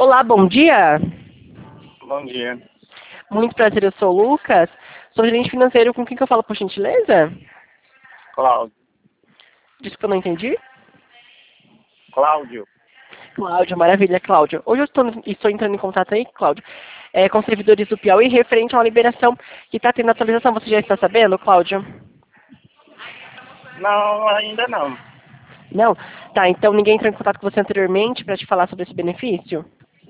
Olá, bom dia. Bom dia. Muito prazer, eu sou o Lucas. Sou gerente financeiro, com quem que eu falo, por gentileza? Cláudio. Desculpa, eu não entendi. Cláudio. Cláudio, maravilha, Cláudio. Hoje eu estou entrando em contato aí, Cláudio, com os servidores do Piauí referente a uma liberação que está tendo atualização. Você já está sabendo, Cláudio? Não, ainda não. Não? Tá, então ninguém entrou em contato com você anteriormente para te falar sobre esse benefício?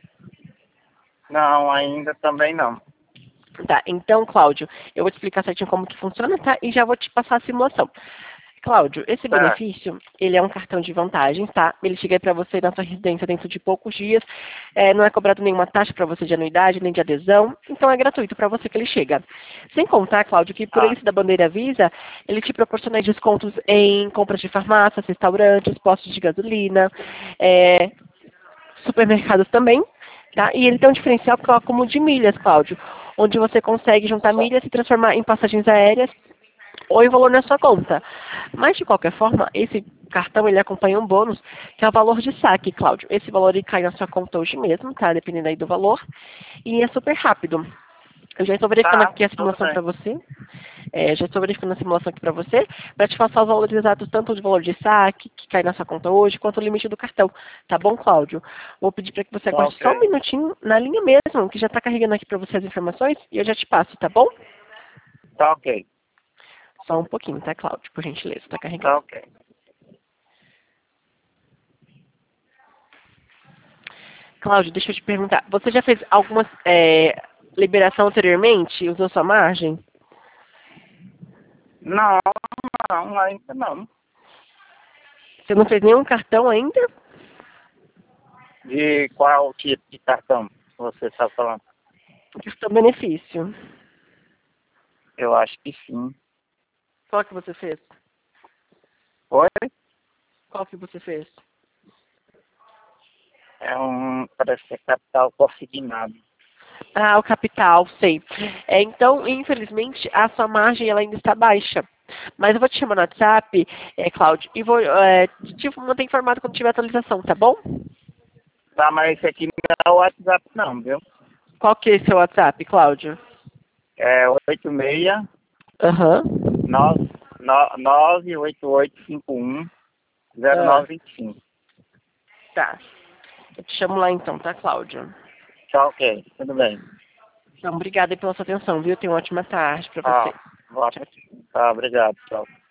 Não, ainda também não. Tá, então, Cláudio, eu vou te explicar certinho como que funciona, tá? E já vou te passar a simulação. Cláudio, esse Certo. benefício, ele é um cartão de vantagens, tá? Ele chega para você na sua residência dentro de poucos dias, não é cobrado nenhuma taxa para você de anuidade, nem de adesão, então é gratuito para você que ele chega. Sem contar, Cláudio, que por Ah, ele ser da bandeira Visa, ele te proporciona descontos em compras de farmácias, restaurantes, postos de gasolina, supermercados também, tá? E ele tem um diferencial que é o acúmulo de milhas, Cláudio, onde você consegue juntar certo. milhas e transformar em passagens aéreas ou em valor na sua conta. Mas, de qualquer forma, esse cartão ele acompanha um bônus, que é o valor de saque, Cláudio. Esse valor ele cai na sua conta hoje mesmo, tá? Dependendo aí do valor. E é super rápido. Eu já estou verificando Tá, aqui a tudo simulação bem. para você. Já estou verificando a simulação aqui para você, para te passar os valores exatos, tanto de valor de saque, que cai na sua conta hoje, quanto o limite do cartão. Tá bom, Cláudio? Vou pedir para que você Tá aguarde só um ok. minutinho na linha mesmo, que já está carregando aqui para você as informações, e eu já te passo, tá bom? Tá ok. Só um pouquinho, tá, Cláudio? Por gentileza, está carregando. Tá ok. Cláudio, deixa eu te perguntar. Você já fez alguma liberação anteriormente? Usou sua margem? Não, não, ainda não. Você não fez nenhum cartão ainda? De qual tipo de cartão você está falando? Cartão benefício. Eu acho que sim. Qual que você fez? Oi? Qual que você fez? Parece que é capital consignado. Ah, o capital, sei. Então, infelizmente, a sua margem ela ainda está baixa. Mas eu vou te chamar no WhatsApp, Cláudio, e vou te manter informado quando tiver atualização, tá bom? Tá, mas esse aqui não é o WhatsApp não, viu? Qual que é seu WhatsApp, Cláudio? É 86 Aham. 98851 Ah, 0925. tá. Eu te chamo lá então, tá, Cláudio? Tá ok, tudo bem. Então, obrigada aí pela sua atenção, viu? Tenha uma ótima tarde para você. Ah, Tchau, tchau. tá, obrigado, tchau.